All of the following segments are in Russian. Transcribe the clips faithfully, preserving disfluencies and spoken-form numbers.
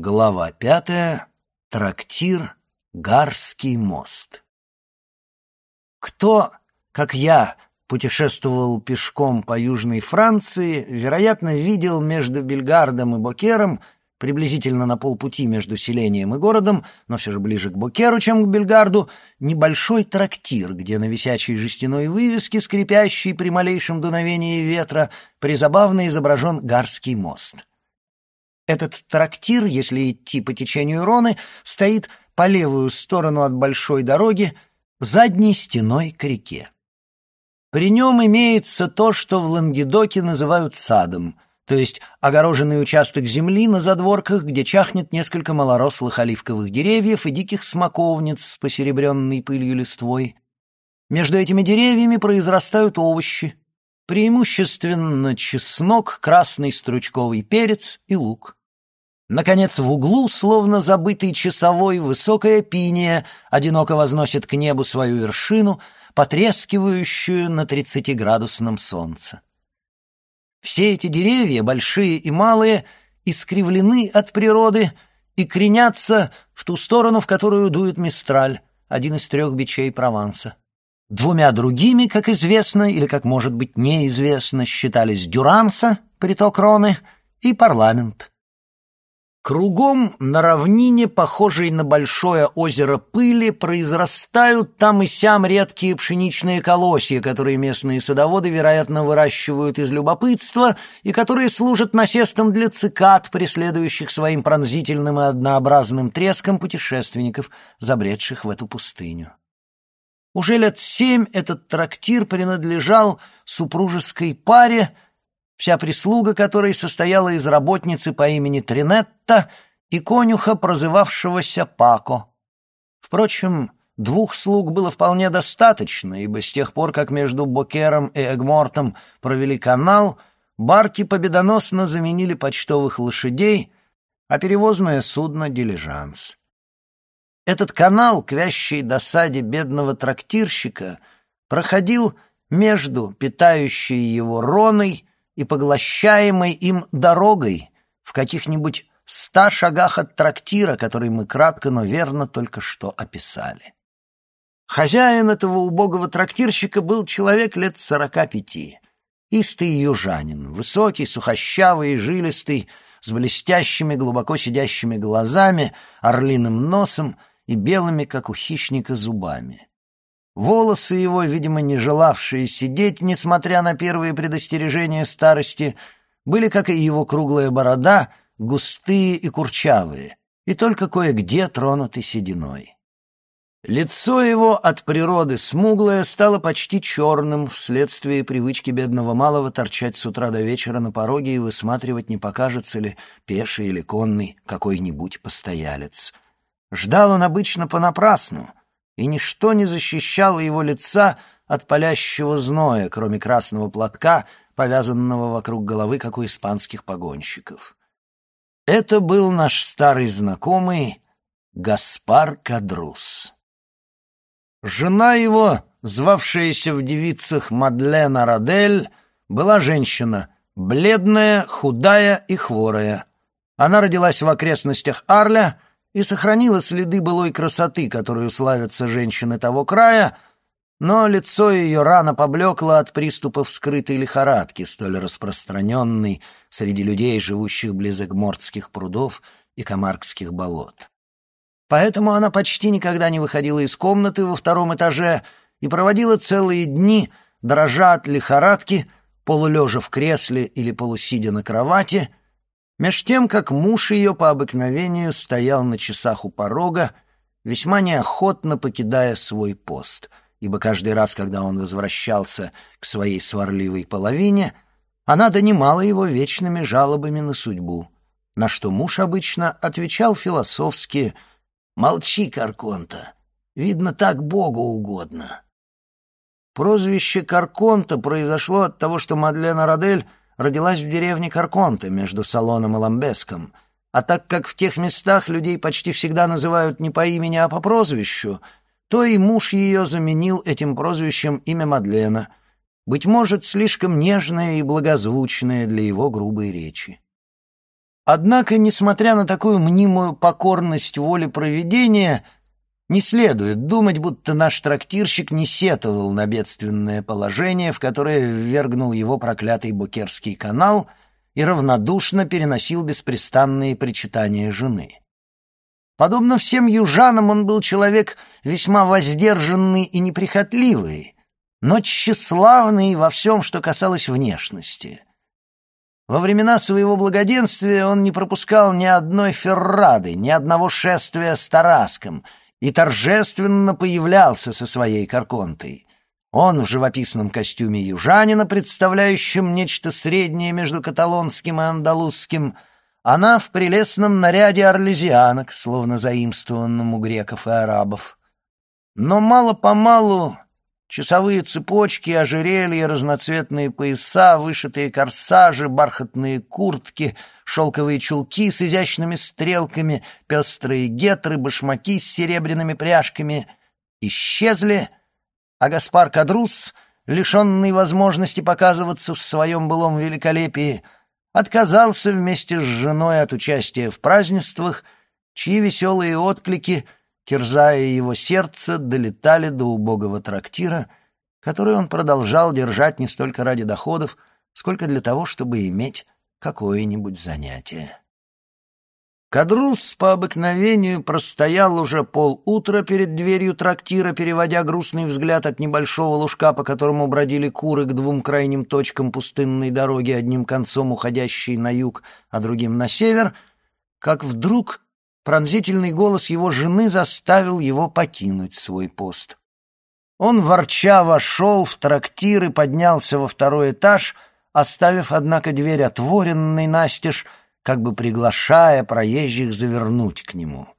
Глава пятая. Трактир «Гарский мост». Кто, как я, путешествовал пешком по Южной Франции, вероятно, видел между Бельгардом и Бокером, приблизительно на полпути между селением и городом, но все же ближе к Бокеру, чем к Бельгарду, небольшой трактир, где на висячей жестяной вывеске, скрипящей при малейшем дуновении ветра, призабавно изображен Гарский мост. Этот трактир, если идти по течению Роны, стоит по левую сторону от большой дороги, задней стеной к реке. При нем имеется то, что в Лангедоке называют садом, то есть огороженный участок земли на задворках, где чахнет несколько малорослых оливковых деревьев и диких смоковниц с посеребренной пылью листвой. Между этими деревьями произрастают овощи, преимущественно чеснок, красный стручковый перец и лук. Наконец, в углу, словно забытый часовой, высокая пиния одиноко возносит к небу свою вершину, потрескивающую на тридцатиградусном солнце. Все эти деревья, большие и малые, искривлены от природы и кренятся в ту сторону, в которую дует мистраль, один из трех бичей Прованса. Двумя другими, как известно, или, как может быть, неизвестно, считались Дюранса, приток Роны, и парламент. Кругом на равнине, похожей на большое озеро пыли, произрастают там и сям редкие пшеничные колосья, которые местные садоводы, вероятно, выращивают из любопытства и которые служат насестом для цикад, преследующих своим пронзительным и однообразным треском путешественников, забредших в эту пустыню. Уже лет семь этот трактир принадлежал супружеской паре, вся прислуга которой состояла из работницы по имени Тринетта и конюха, прозывавшегося Пако. Впрочем, двух слуг было вполне достаточно, ибо с тех пор, как между Бокером и Эгмортом провели канал, барки победоносно заменили почтовых лошадей, а перевозное судно — дилижанс. Этот канал, к вящей досаде бедного трактирщика, проходил между питающей его Роной и поглощаемой им дорогой в каких-нибудь ста шагах от трактира, который мы кратко, но верно только что описали. Хозяин этого убогого трактирщика был человек лет сорока пяти, истый южанин, высокий, сухощавый и жилистый, с блестящими, глубоко сидящими глазами, орлиным носом и белыми, как у хищника, зубами. Волосы его, видимо, не желавшие сидеть, несмотря на первые предостережения старости, были, как и его круглая борода, густые и курчавые, и только кое-где тронуты сединой. Лицо его, от природы смуглое, стало почти черным вследствие привычки бедного малого торчать с утра до вечера на пороге и высматривать, не покажется ли пеший или конный какой-нибудь постоялец. Ждал он обычно понапрасну, и ничто не защищало его лица от палящего зноя, кроме красного платка, повязанного вокруг головы, как у испанских погонщиков. Это был наш старый знакомый Гаспар Кадрус. Жена его, звавшаяся в девицах Мадлена Радель, была женщина, бледная, худая и хворая. Она родилась в окрестностях Арля и сохранила следы былой красоты, которую славятся женщины того края, но лицо ее рано поблекло от приступов скрытой лихорадки, столь распространенной среди людей, живущих близ Эгмортских прудов и Камаркских болот. Поэтому она почти никогда не выходила из комнаты во втором этаже и проводила целые дни, дрожа от лихорадки, полулежа в кресле или полусидя на кровати, меж тем, как муж ее по обыкновению стоял на часах у порога, весьма неохотно покидая свой пост, ибо каждый раз, когда он возвращался к своей сварливой половине, она донимала его вечными жалобами на судьбу, на что муж обычно отвечал философски: «Молчи, Карконта, видно, так Богу угодно». Прозвище Карконта произошло от того, что Мадлена Радель родилась в деревне Карконте между Салоном и Ламбеском, а так как в тех местах людей почти всегда называют не по имени, а по прозвищу, то и муж ее заменил этим прозвищем имя Мадлена, быть может, слишком нежное и благозвучное для его грубой речи. Однако, несмотря на такую мнимую покорность воле провидения, не следует думать, будто наш трактирщик не сетовал на бедственное положение, в которое ввергнул его проклятый Бокерский канал, и равнодушно переносил беспрестанные причитания жены. Подобно всем южанам, он был человек весьма воздержанный и неприхотливый, но тщеславный во всем, что касалось внешности. Во времена своего благоденствия он не пропускал ни одной феррады, ни одного шествия с Тараском и торжественно появлялся со своей Карконтой. Он в живописном костюме южанина, представляющем нечто среднее между каталонским и андалузским, она в прелестном наряде орлезианок, словно заимствованном у греков и арабов. Но мало-помалу часовые цепочки, ожерелья, разноцветные пояса, вышитые корсажи, бархатные куртки, шелковые чулки с изящными стрелками, пестрые гетры, башмаки с серебряными пряжками исчезли, а Гаспар Кадрус, лишенный возможности показываться в своем былом великолепии, отказался вместе с женой от участия в празднествах, чьи веселые отклики, терзая его сердце, долетали до убогого трактира, который он продолжал держать не столько ради доходов, сколько для того, чтобы иметь какое-нибудь занятие. Кадрус по обыкновению простоял уже полутра перед дверью трактира, переводя грустный взгляд от небольшого лужка, по которому бродили куры, к двум крайним точкам пустынной дороги, одним концом уходящей на юг, а другим на север, как вдруг пронзительный голос его жены заставил его покинуть свой пост. Он ворча вошел в трактир и поднялся во второй этаж, оставив, однако, дверь отворенной настежь, как бы приглашая проезжих завернуть к нему.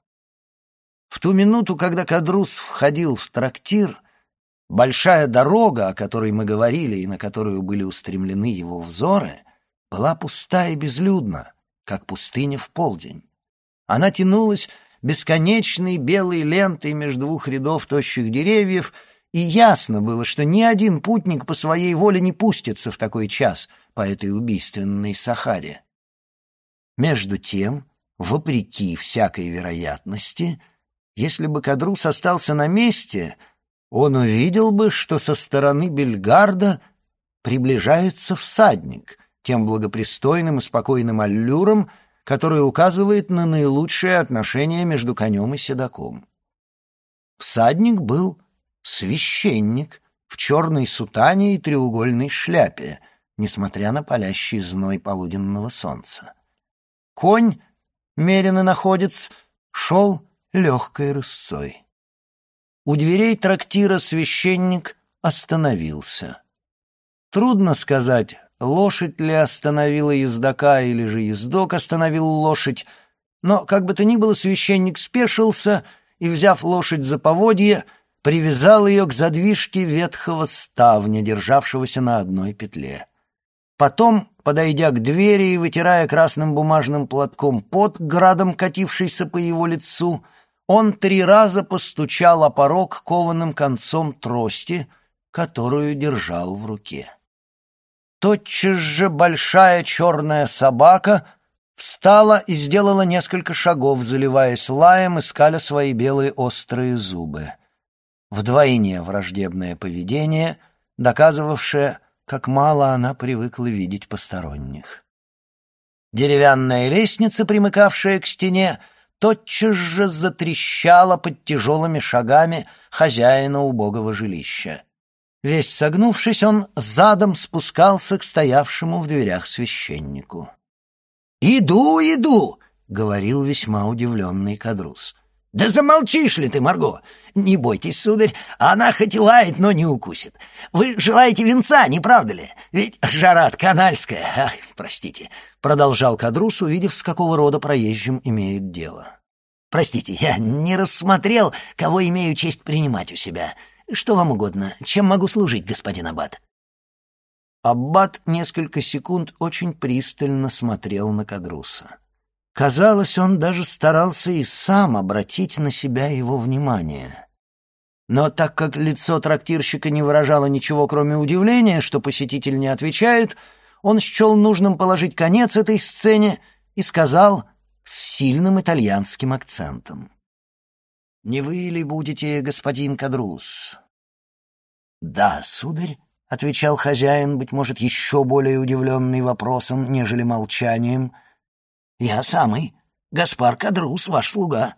В ту минуту, когда Кадрус входил в трактир, большая дорога, о которой мы говорили и на которую были устремлены его взоры, была пуста и безлюдна, как пустыня в полдень. Она тянулась бесконечной белой лентой между двух рядов тощих деревьев, и ясно было, что ни один путник по своей воле не пустится в такой час по этой убийственной Сахаре. Между тем, вопреки всякой вероятности, если бы Кадрус остался на месте, он увидел бы, что со стороны Бельгарда приближается всадник, тем благопристойным и спокойным аллюром, который указывает на наилучшее отношение между конем и седаком. Всадник был священник в черной сутане и треугольной шляпе, несмотря на палящий зной полуденного солнца. Конь, меренный находец, шел легкой рысцой. У дверей трактира священник остановился. Трудно сказать, лошадь ли остановила ездока или же ездок остановил лошадь, но, как бы то ни было, священник спешился и, взяв лошадь за поводье, привязал ее к задвижке ветхого ставня, державшегося на одной петле. Потом, подойдя к двери и вытирая красным бумажным платком пот, градом катившийся по его лицу, он три раза постучал о порог кованым концом трости, которую держал в руке. Тотчас же большая черная собака встала и сделала несколько шагов, заливаясь лаем и скаля свои белые острые зубы. Вдвойне враждебное поведение, доказывавшее, как мало она привыкла видеть посторонних. Деревянная лестница, примыкавшая к стене, тотчас же затрещала под тяжелыми шагами хозяина убогого жилища. Весь согнувшись, он задом спускался к стоявшему в дверях священнику. «Иду, иду!» — говорил весьма удивленный Кадрус. «Да замолчишь ли ты, Марго? Не бойтесь, сударь, она хоть и лает, но не укусит. Вы желаете венца, не правда ли? Ведь жара канальская. Ах, простите», — продолжал Кадрус, увидев, с какого рода проезжим имеют дело. «Простите, я не рассмотрел, кого имею честь принимать у себя. Что вам угодно? Чем могу служить, господин аббат?» Аббат несколько секунд очень пристально смотрел на Кадруса. Казалось, он даже старался и сам обратить на себя его внимание. Но так как лицо трактирщика не выражало ничего, кроме удивления, что посетитель не отвечает, он счел нужным положить конец этой сцене и сказал с сильным итальянским акцентом: «Не вы ли будете господин Кадрус?» «Да, сударь», — отвечал хозяин, быть может, еще более удивленный вопросом, нежели молчанием. «Я самый, Гаспар Кадрус, ваш слуга».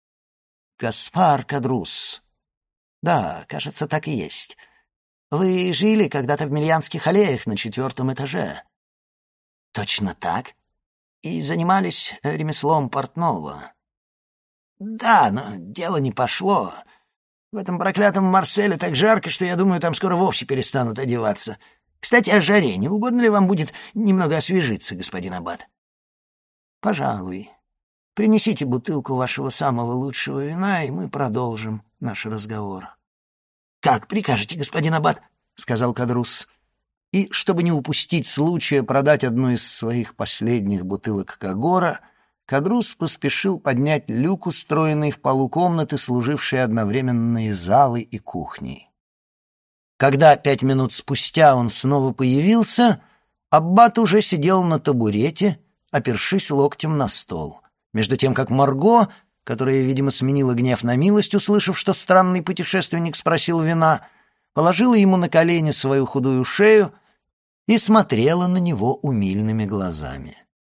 «Гаспар Кадрус. Да, кажется, так и есть. Вы жили когда-то в Мильянских аллеях на четвертом этаже?» «Точно так. И занимались ремеслом портного?» «Да, но дело не пошло. В этом проклятом Марселе так жарко, что, я думаю, там скоро вовсе перестанут одеваться. Кстати, о жаре. Не угодно ли вам будет немного освежиться, господин аббат?» «Пожалуй. Принесите бутылку вашего самого лучшего вина, и мы продолжим наш разговор». «Как прикажете, господин аббат», — сказал Кадрус. И, чтобы не упустить случая продать одну из своих последних бутылок Кагора, Кадрус поспешил поднять люк, устроенный в полу комнаты, служивший одновременно и залой, и кухней. Когда пять минут спустя он снова появился, аббат уже сидел на табурете, опершись локтем на стол, между тем как Марго, которая, видимо, сменила гнев на милость, услышав, что странный путешественник спросил вина, положила ему на колени свою худую шею и смотрела на него умильными глазами.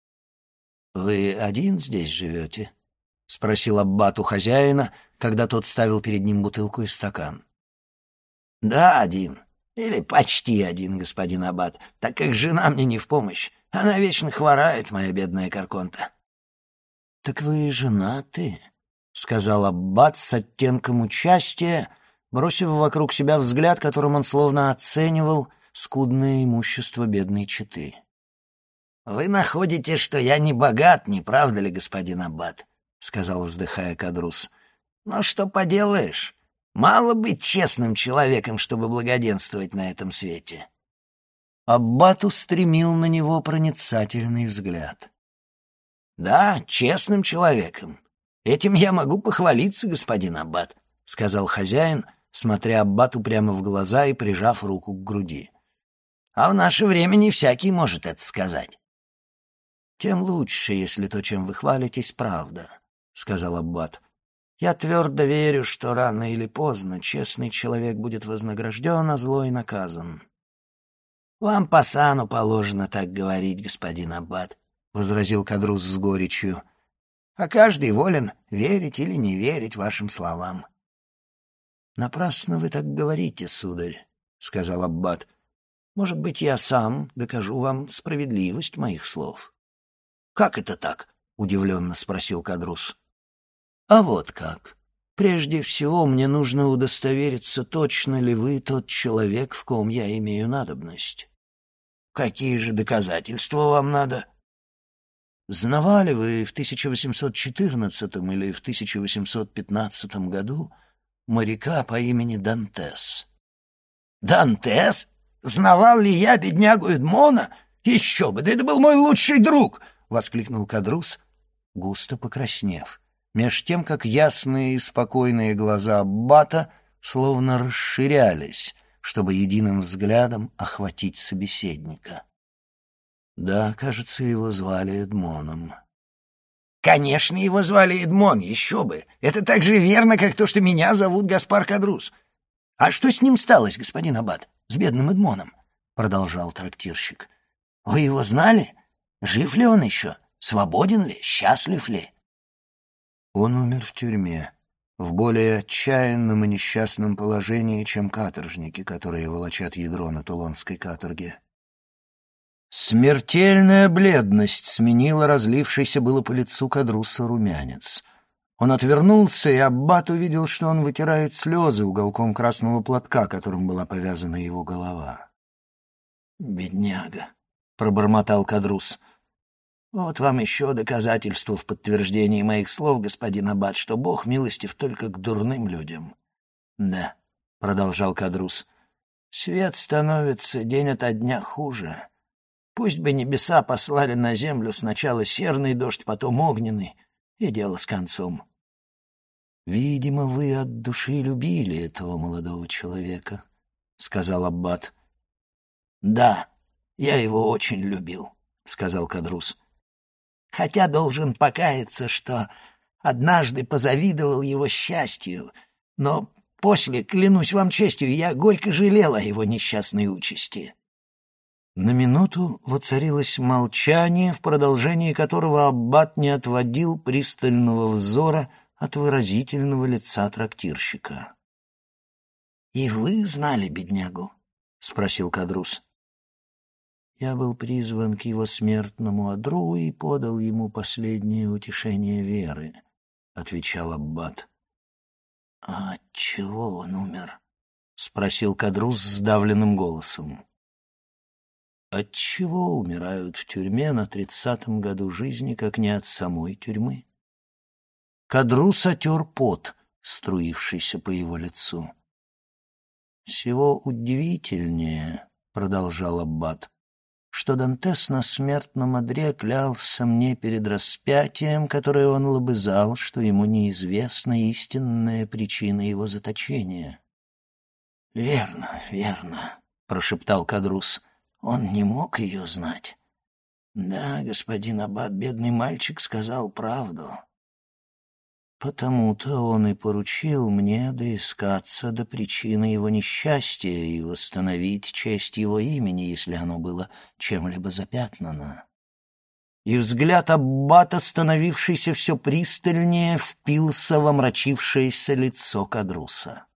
«Вы один здесь живете?» — спросил аббат у хозяина, когда тот ставил перед ним бутылку и стакан. «Да, один. Или почти один, господин аббат, так как жена мне не в помощь. Она вечно хворает, моя бедная Карконта». «Так вы женаты?» — сказал аббат с оттенком участия, бросив вокруг себя взгляд, которым он словно оценивал скудное имущество бедной четы. «Вы находите, что я не богат, не правда ли, господин аббат?» — сказал, вздыхая Кадрус. «Но что поделаешь? Мало быть честным человеком, чтобы благоденствовать на этом свете». Аббат устремил на него проницательный взгляд. «Да, честным человеком. Этим я могу похвалиться, господин аббат», — сказал хозяин, смотря аббату прямо в глаза и прижав руку к груди. «А в наше время не всякий может это сказать». «Тем лучше, если то, чем вы хвалитесь, правда», — сказал аббат. «Я твердо верю, что рано или поздно честный человек будет вознагражден, а злой наказан». «Вам по сану положено так говорить, господин аббат», — возразил Кадрус с горечью. «А каждый волен верить или не верить вашим словам». «Напрасно вы так говорите, сударь», — сказал аббат. «Может быть, я сам докажу вам справедливость моих слов». «Как это так?» — удивленно спросил Кадрус. «А вот как. Прежде всего мне нужно удостовериться, точно ли вы тот человек, в ком я имею надобность». «Какие же доказательства вам надо?» «Знавали вы в тысяча восемьсот четырнадцатом или в тысяча восемьсот пятнадцатом году моряка по имени Дантес?» «Дантес? Знавал ли я беднягу Эдмона? Еще бы, да это был мой лучший друг!» — воскликнул Кадрус, густо покраснев, меж тем, как ясные и спокойные глаза аббата словно расширялись, чтобы единым взглядом охватить собеседника. «Да, кажется, его звали Эдмоном». «Конечно, его звали Эдмон, еще бы! Это так же верно, как то, что меня зовут Гаспар Кадрус. А что с ним сталось, господин аббат, с бедным Эдмоном?» — продолжал трактирщик. «Вы его знали? Жив ли он еще? Свободен ли? Счастлив ли?» «Он умер в тюрьме, в более отчаянном и несчастном положении, чем каторжники, которые волочат ядро на тулонской каторге». Смертельная бледность сменила разлившийся было по лицу Кадруса румянец. Он отвернулся, и аббат увидел, что он вытирает слезы уголком красного платка, которым была повязана его голова. «Бедняга», — пробормотал Кадрус. «Вот вам еще доказательство в подтверждении моих слов, господин аббат, что Бог милостив только к дурным людям». «Да», — продолжал Кадрус, — «свет становится день ото дня хуже. Пусть бы небеса послали на землю сначала серный дождь, потом огненный, и дело с концом». «Видимо, вы от души любили этого молодого человека», — сказал аббат. «Да, я его очень любил», — сказал Кадрус. хотя должен покаяться, что однажды позавидовал его счастью, но после, клянусь вам честью, я горько жалел о его несчастной участи». На минуту воцарилось молчание, в продолжении которого аббат не отводил пристального взора от выразительного лица трактирщика. «И вы знали беднягу?» — спросил Кадрус. «Я был призван к его смертному одру и подал ему последнее утешение веры», — отвечал аббат. «А от чего он умер?» — спросил Кадрус сдавленным голосом. «Отчего умирают в тюрьме на тридцатом году жизни, как не от самой тюрьмы?» Кадрус отер пот, струившийся по его лицу. «Всего удивительнее, — продолжал аббат, — что Дантес на смертном одре клялся мне перед распятием, которое он лобызал, что ему неизвестна истинная причина его заточения». «Верно, верно, — прошептал Кадрус. Он не мог ее знать. Да, господин аббат, бедный мальчик сказал правду. Потому-то он и поручил мне доискаться до причины его несчастья и восстановить честь его имени, если оно было чем-либо запятнано». И взгляд аббата, становившийся все пристальнее, впился в омрачившееся лицо Кадруса.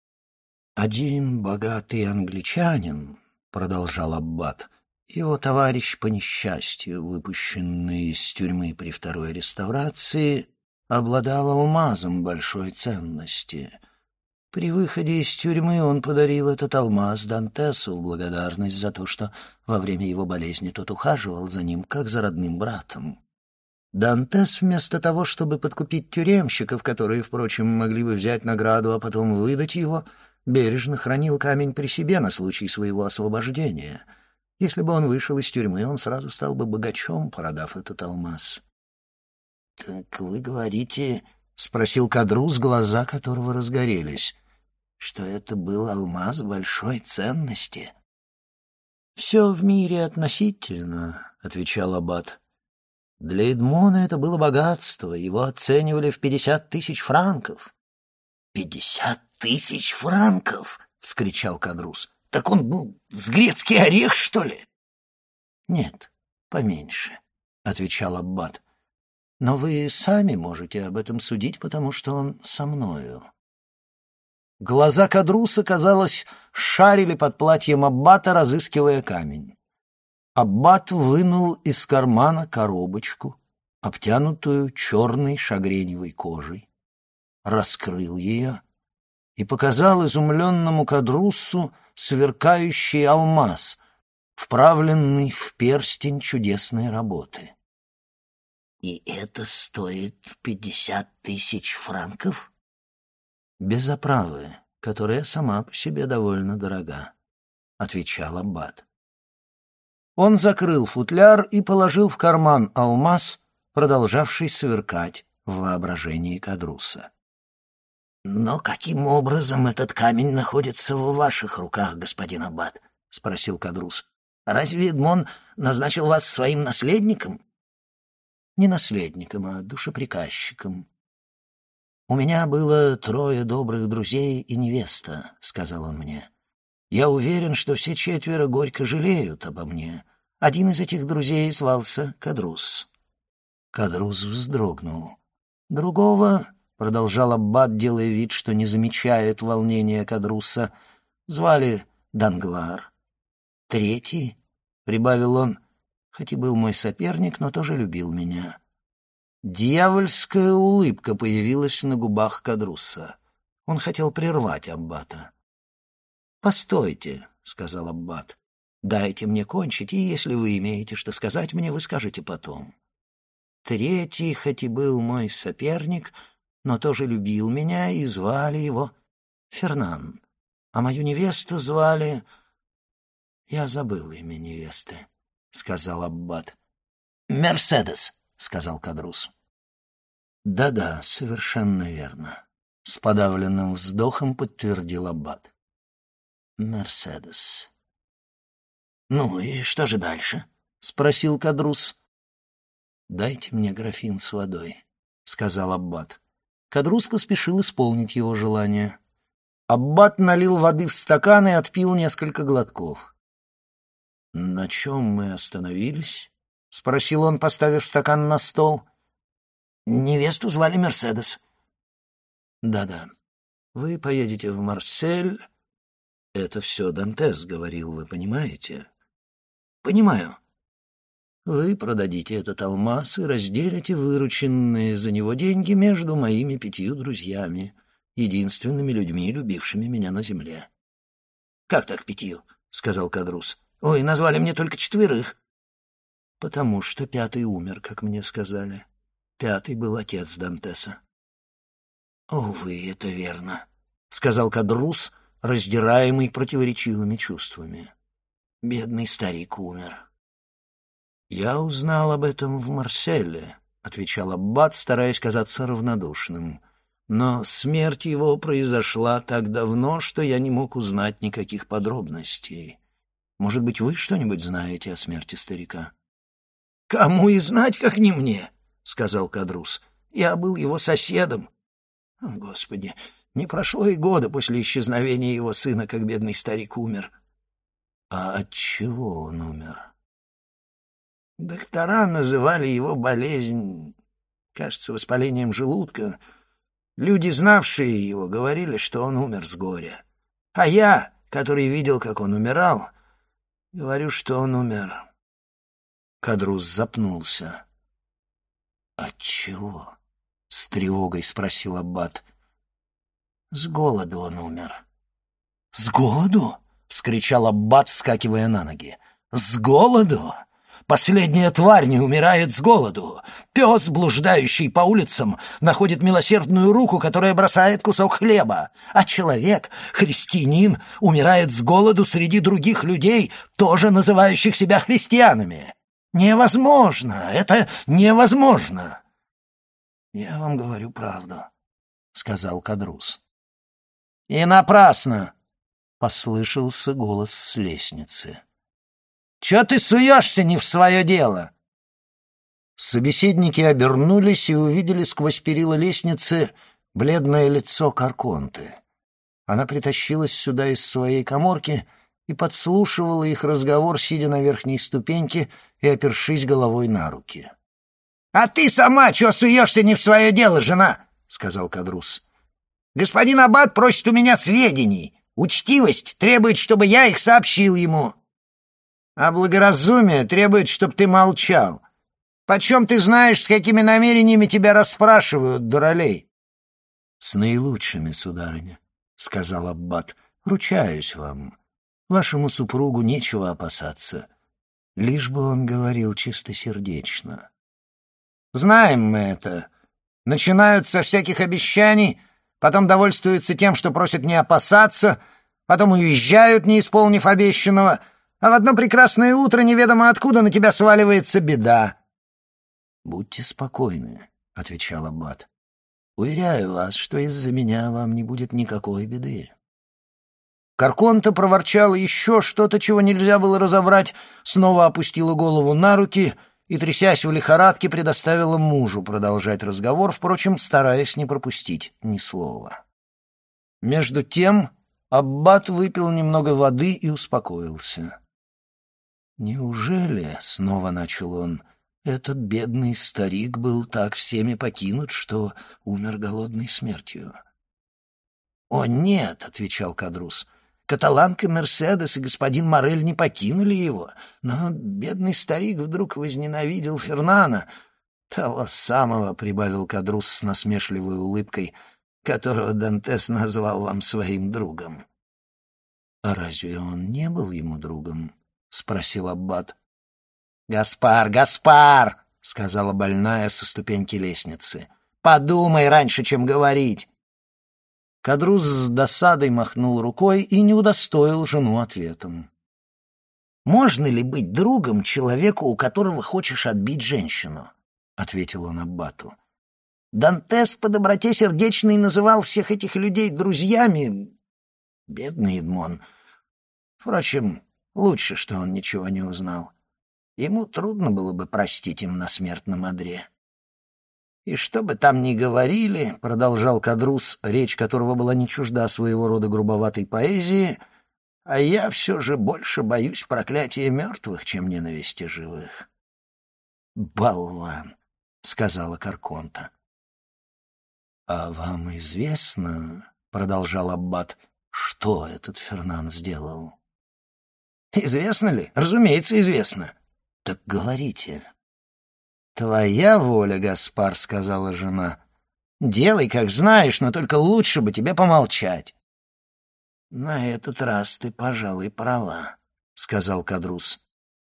«Один богатый англичанин, — продолжал аббат, — его товарищ по несчастью, выпущенный из тюрьмы при второй реставрации, обладал алмазом большой ценности. При выходе из тюрьмы он подарил этот алмаз Дантесу в благодарность за то, что во время его болезни тот ухаживал за ним, как за родным братом. Дантес, вместо того, чтобы подкупить тюремщиков, которые, впрочем, могли бы взять награду, а потом выдать его, бережно хранил камень при себе на случай своего освобождения. Если бы он вышел из тюрьмы, он сразу стал бы богачом, продав этот алмаз». «Так вы говорите, — спросил Кадрус, глаза которого разгорелись, — что это был алмаз большой ценности?» «Все в мире относительно, — отвечал аббат. Для Эдмона это было богатство, его оценивали в пятьдесят тысяч франков». «Пятьдесят тысяч франков!» — вскричал Кадрус. «Так он был с грецкий орех, что ли?» «Нет, поменьше», — отвечал аббат. «Но вы сами можете об этом судить, потому что он со мною». Глаза Кадруса, казалось, шарили под платьем аббата, разыскивая камень. Аббат вынул из кармана коробочку, обтянутую черной шагреневой кожей, раскрыл ее и показал изумленному Кадрусу сверкающий алмаз, вправленный в перстень чудесной работы. «И это стоит пятьдесят тысяч франков?» «Без оправы, которая сама по себе довольно дорога», — отвечал аббат. Он закрыл футляр и положил в карман алмаз, продолжавший сверкать в воображении Кадруса. «Но каким образом этот камень находится в ваших руках, господин аббат?» — спросил Кадрус. «Разве Эдмон назначил вас своим наследником?» «Не наследником, а душеприказчиком. У меня было трое добрых друзей и невеста», — сказал он мне. «Я уверен, что все четверо горько жалеют обо мне. Один из этих друзей звался Кадрус». Кадрус вздрогнул. «Другого, — продолжал аббат, делая вид, что не замечает волнения Кадруса, — звали Данглар. Третий, — прибавил он, — хоть и был мой соперник, но тоже любил меня». Дьявольская улыбка появилась на губах Кадруса. Он хотел прервать аббата. «Постойте, — сказал аббат, — дайте мне кончить, и если вы имеете что сказать мне, вы скажете потом. Третий, хоть и был мой соперник, но тоже любил меня, и звали его Фернан, а мою невесту звали...» «Я забыл имя невесты», — сказал аббат. «Мерседес», — сказал Кадрус. «Да-да, совершенно верно», — с подавленным вздохом подтвердил аббат. «Мерседес». «Ну и что же дальше?» — спросил Кадрус. «Дайте мне графин с водой», — сказал аббат. Кадрус поспешил исполнить его желание. Аббат налил воды в стакан и отпил несколько глотков. «На чем мы остановились?» — спросил он, поставив стакан на стол. «Невесту звали Мерседес». «Да-да. Вы поедете в Марсель. Это все Дантес говорил, вы понимаете?» «Понимаю». «Вы продадите этот алмаз и разделите вырученные за него деньги между моими пятью друзьями, единственными людьми, любившими меня на земле». «Как так пятью?» — сказал Кадрус. «Ой, назвали мне только четверых». «Потому что пятый умер, как мне сказали. Пятый был отец Дантеса». «Увы, это верно», — сказал Кадрус, раздираемый противоречивыми чувствами. «Бедный старик умер». «Я узнал об этом в Марселе», — отвечал аббат, стараясь казаться равнодушным. «Но смерть его произошла так давно, что я не мог узнать никаких подробностей. Может быть, вы что-нибудь знаете о смерти старика?» «Кому и знать, как не мне», — сказал Кадрус. «Я был его соседом». «Господи, не прошло и года после исчезновения его сына, как бедный старик умер». «А от чего он умер?» Доктора называли его болезнь, кажется, воспалением желудка. Люди, знавшие его, говорили, что он умер с горя. А я, который видел, как он умирал, говорю, что он умер. Кадрус запнулся. «От чего?» — с тревогой спросил аббат. «С голоду он умер». «С голоду?» — вскричал аббат, вскакивая на ноги. «С голоду? Последняя тварь не умирает с голоду. Пес, блуждающий по улицам, находит милосердную руку, которая бросает кусок хлеба. А человек, христианин, умирает с голоду среди других людей, тоже называющих себя христианами. Невозможно! Это невозможно!» «Я вам говорю правду», — сказал Кадрус. «И напрасно!» — послышался голос с лестницы. «Чего ты суешься не в свое дело?» Собеседники обернулись и увидели сквозь перила лестницы бледное лицо Карконты. Она притащилась сюда из своей каморки и подслушивала их разговор, сидя на верхней ступеньке и опершись головой на руки. «А ты сама чего суешься не в свое дело, жена?» — сказал Кадрус. «Господин аббат просит у меня сведений. Учтивость требует, чтобы я их сообщил ему. А благоразумие требует, чтобы ты молчал. Почем ты знаешь, с какими намерениями тебя расспрашивают, дуралей?» «С наилучшими, сударыня», — сказал аббат. «Ручаюсь вам. Вашему супругу нечего опасаться. Лишь бы он говорил чистосердечно». «Знаем мы это. Начинают со всяких обещаний, потом довольствуются тем, что просят не опасаться, потом уезжают, не исполнив обещанного, а в одно прекрасное утро неведомо откуда на тебя сваливается беда». «Будьте спокойны», — отвечал аббат. «Уверяю вас, что из-за меня вам не будет никакой беды». Карконта проворчала еще что-то, чего нельзя было разобрать, снова опустила голову на руки и, трясясь в лихорадке, предоставила мужу продолжать разговор, впрочем, стараясь не пропустить ни слова. Между тем аббат выпил немного воды и успокоился. «Неужели, — снова начал он, — этот бедный старик был так всеми покинут, что умер голодной смертью?» «О, нет, — отвечал Кадрус, — каталанка Мерседес и господин Морель не покинули его, но бедный старик вдруг возненавидел Фернана, того самого, — прибавил Кадрус с насмешливой улыбкой, — которого Дантес назвал вам своим другом». «А разве он не был ему другом?» — спросил аббат. «Гаспар, Гаспар!» — сказала больная со ступеньки лестницы. «Подумай раньше, чем говорить!» Кадрус с досадой махнул рукой и не удостоил жену ответом. «Можно ли быть другом человеку, у которого хочешь отбить женщину?» — ответил он аббату. «Дантес по доброте сердечной называл всех этих людей друзьями. Бедный Эдмон. Впрочем, лучше, что он ничего не узнал. ему трудно было бы простить им на смертном одре. «И что бы там ни говорили, — продолжал Кадрус, речь которого была не чужда своего рода грубоватой поэзии, — а я все же больше боюсь проклятия мертвых, чем ненависти живых». «Болван!» — сказала Карконта. «А вам известно, — продолжал аббат, — что этот Фернан сделал?» «Известно ли? Разумеется, известно». «Так говорите». «Твоя воля, Гаспар, — сказала жена. — Делай, как знаешь, но только лучше бы тебе помолчать». «На этот раз ты, пожалуй, права», — сказал Кадрус.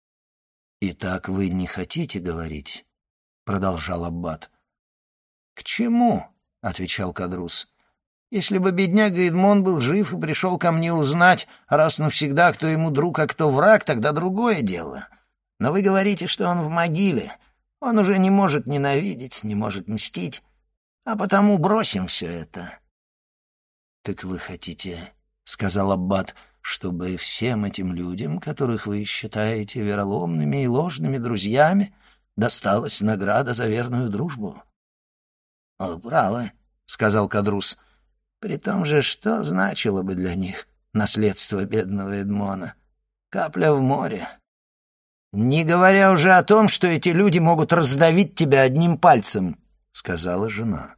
«Итак, вы не хотите говорить?» — продолжал аббат. «К чему?» — отвечал Кадрус. «Если бы бедняга Эдмон был жив и пришел ко мне узнать раз навсегда, кто ему друг, а кто враг, тогда другое дело. Но вы говорите, что он в могиле. Он уже не может ненавидеть, не может мстить, а потому бросим все это». «Так вы хотите, — сказал аббат, — чтобы всем этим людям, которых вы считаете вероломными и ложными друзьями, досталась награда за верную дружбу?» «О, правы, — сказал Кадрус. — При том же, что значило бы для них наследство бедного Эдмона? Капля в море. «Не говоря уже о том, что эти люди могут раздавить тебя одним пальцем», — сказала жена.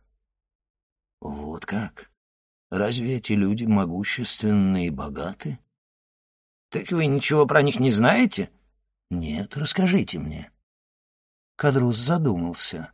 «Вот как? Разве эти люди могущественны и богаты?» «Так вы ничего про них не знаете?» «Нет, расскажите мне». Кадрус задумался.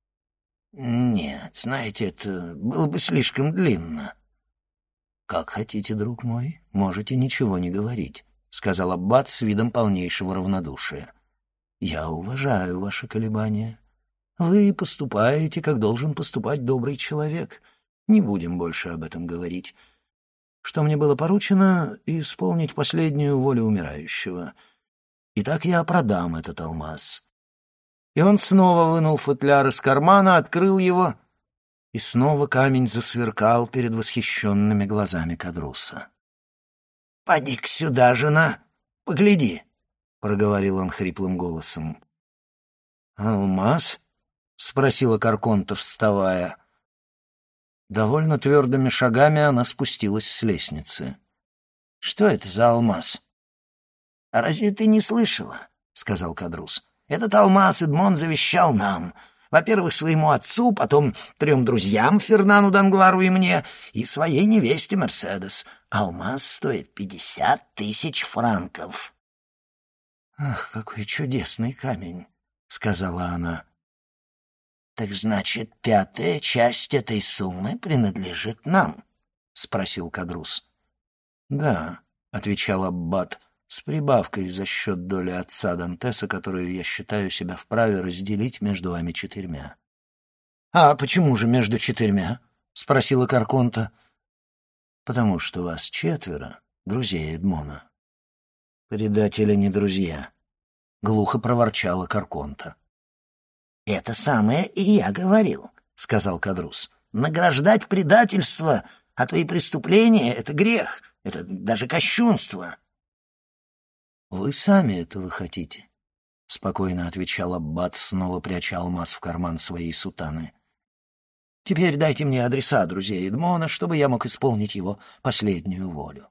«Нет, знаете, это было бы слишком длинно». «Как хотите, друг мой, можете ничего не говорить», — сказал аббат с видом полнейшего равнодушия. «Я уважаю ваши колебания. Вы поступаете, как должен поступать добрый человек. Не будем больше об этом говорить. Что мне было поручено — исполнить последнюю волю умирающего. Итак, я продам этот алмаз». И он снова вынул футляр из кармана, открыл его, и снова камень засверкал перед восхищенными глазами Кадруса. «Поди-ка сюда, жена, погляди», — проговорил он хриплым голосом. «Алмаз?» — спросила Карконта, вставая. Довольно твердыми шагами она спустилась с лестницы. «Что это за алмаз?» «А разве ты не слышала?» — сказал Кадрус. «Этот алмаз Эдмон завещал нам. Во-первых, своему отцу, потом трем друзьям, Фернану Данглару и мне, и своей невесте Мерседес. Алмаз стоит пятьдесят тысяч франков». «Ах, какой чудесный камень!» — сказала она. «Так значит, пятая часть этой суммы принадлежит нам?» — спросил Кадрус. «Да», — отвечал аббат, — «с прибавкой за счет доли отца Дантеса, которую я считаю себя вправе разделить между вами четырьмя». «А почему же между четырьмя?» — спросила Карконта. «Потому что вас четверо, друзей Эдмона». «Предатели не друзья», — глухо проворчала Карконта. «Это самое и я говорил», — сказал Кадрус. «Награждать предательство, а то и преступление — это грех, это даже кощунство». «Вы сами этого хотите?» — спокойно отвечал аббат, снова пряча алмаз в карман своей сутаны. «Теперь дайте мне адреса друзей Эдмона, чтобы я мог исполнить его последнюю волю».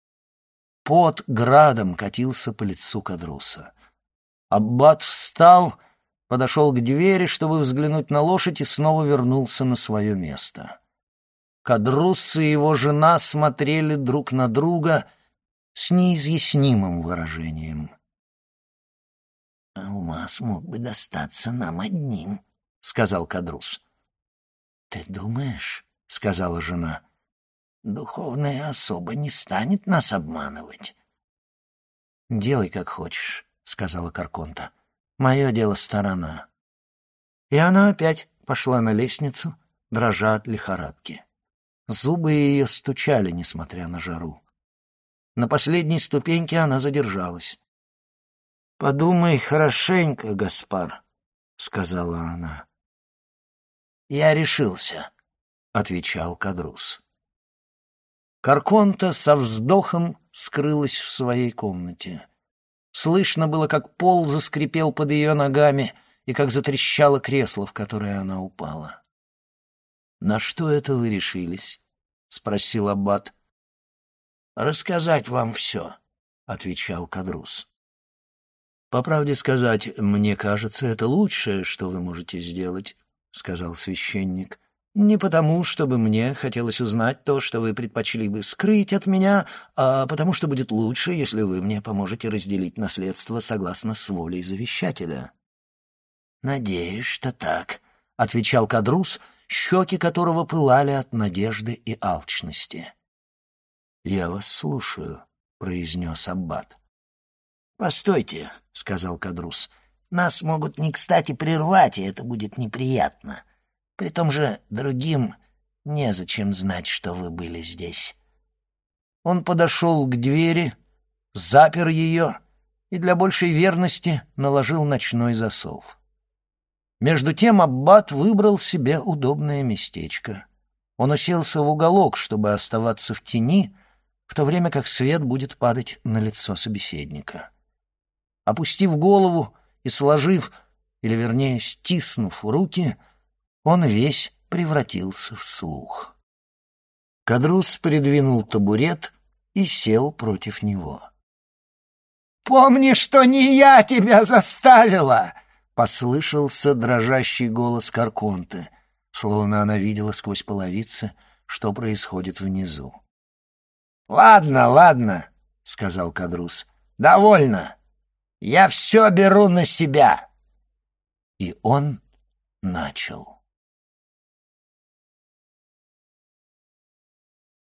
Пот градом катился по лицу Кадруса. Аббат встал, подошел к двери, чтобы взглянуть на лошадь, и снова вернулся на свое место. Кадрус и его жена смотрели друг на друга с неизъяснимым выражением. «Алмаз мог бы достаться нам одним», — сказал Кадрус. «Ты думаешь?» — сказала жена. «Духовная особа не станет нас обманывать». «Делай, как хочешь», — сказала Карконта. «Мое дело сторона». И она опять пошла на лестницу, дрожа от лихорадки. Зубы ее стучали, несмотря на жару. На последней ступеньке она задержалась. «Подумай хорошенько, Гаспар», — сказала она. «Я решился», — отвечал Кадрус. Карконта со вздохом скрылась в своей комнате. Слышно было, как пол заскрипел под ее ногами и как затрещало кресло, в которое она упала. «На что это вы решились?» — спросил аббат. «Рассказать вам все», — отвечал Кадрус. «По правде сказать, мне кажется, это лучшее, что вы можете сделать», — сказал священник. «Не потому, чтобы мне хотелось узнать то, что вы предпочли бы скрыть от меня, а потому что будет лучше, если вы мне поможете разделить наследство согласно с волей завещателя». «Надеюсь, что так», — отвечал Кадрус, щеки которого пылали от надежды и алчности. «Я вас слушаю», — произнес аббат. «Постойте», — сказал Кадрус, — «нас могут не кстати прервать, и это будет неприятно. При том же другим незачем знать, что вы были здесь». Он подошел к двери, запер ее и для большей верности наложил ночной засов. Между тем аббат выбрал себе удобное местечко. Он уселся в уголок, чтобы оставаться в тени, в то время как свет будет падать на лицо собеседника. Опустив голову и сложив, или вернее стиснув руки, он весь превратился в слух. Кадрус придвинул табурет и сел против него. «Помни, что не я тебя заставила!» — послышался дрожащий голос Карконте, словно она видела сквозь половицы, что происходит внизу. «Ладно, ладно», — сказал Кадрус, — «довольно. Я все беру на себя». И он начал.